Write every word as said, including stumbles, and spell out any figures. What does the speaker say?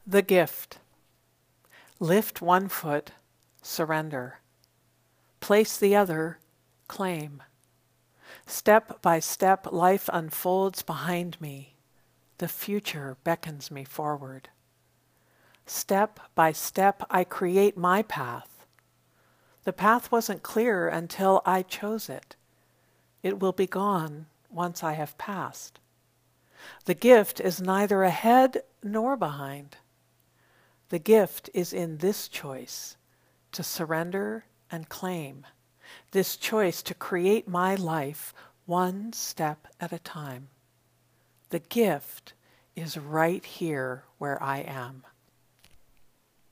The gift. Lift one foot, surrender. Place the other, claim. Step by step, life unfolds behind me. The future beckons me forward. Step by step, I create my path. The path wasn't clear until I chose it. It will be gone once I have passed. The gift is neither ahead nor behind. The gift is in this choice, to surrender and claim. This choice to create my life one step at a time. The gift is right here where I am.